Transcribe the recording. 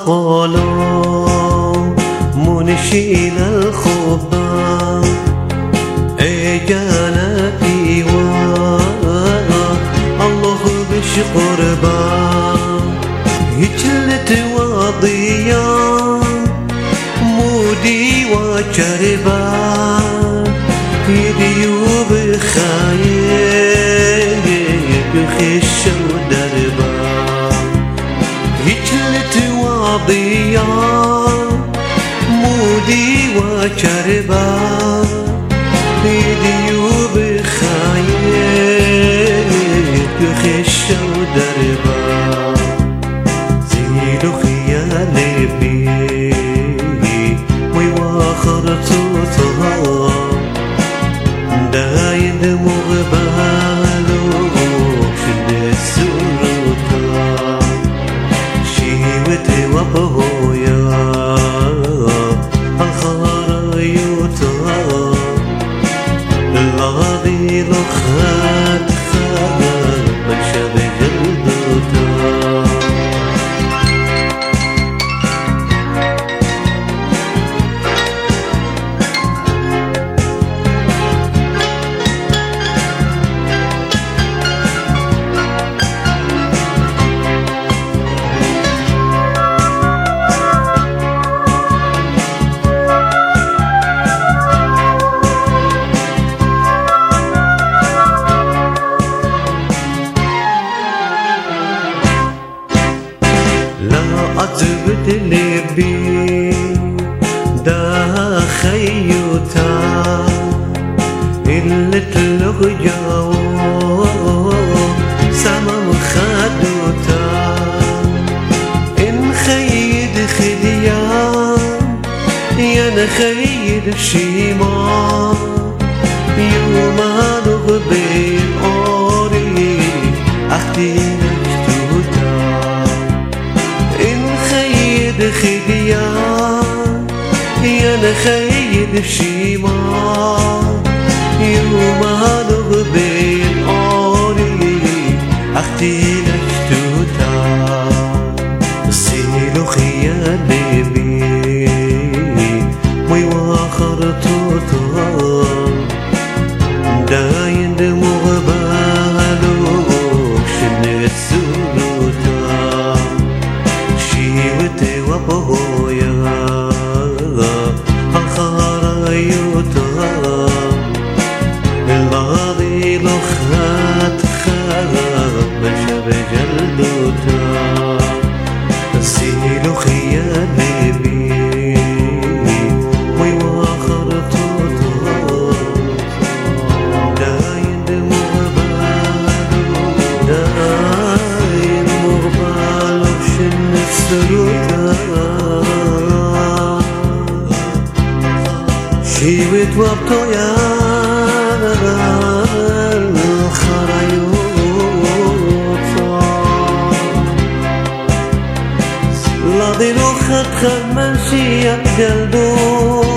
قولو منشيل الخبا اجانتي الله بش قربا يجلت وضيا مودي وشربا يديو بخايب بخش ودربا يجلت وضيا مودي وشربا يديو بخايب بخش ودربا زيلو خيالي بي ويواخر توتها داين مغبالو شد السروتا شيوتي وبهويا الخرايوتا الغاضي لخات خال بشبه جلدوتا أزبد لبي دا خيوتا اللي تلغ جاو سمم خدوتا إن خيد خليان يا نخيد شيما يوما نغبي أوري أختي خديان يا نخيد شيما يوما نغبين أوري أختي نشتوتا سيلو خيالي بي ويواخر توتا داين مغبالو شن السلوتا شيوتي وبهويا الخرايوتا الغاضي لخات خاب بشبه جلدوتا سيلو خيالي بي ويواخر توتا داين مغبالو شن السلوتا شيوت وابطويا الخرايوتا لاضي لو خد خد منشي جلدو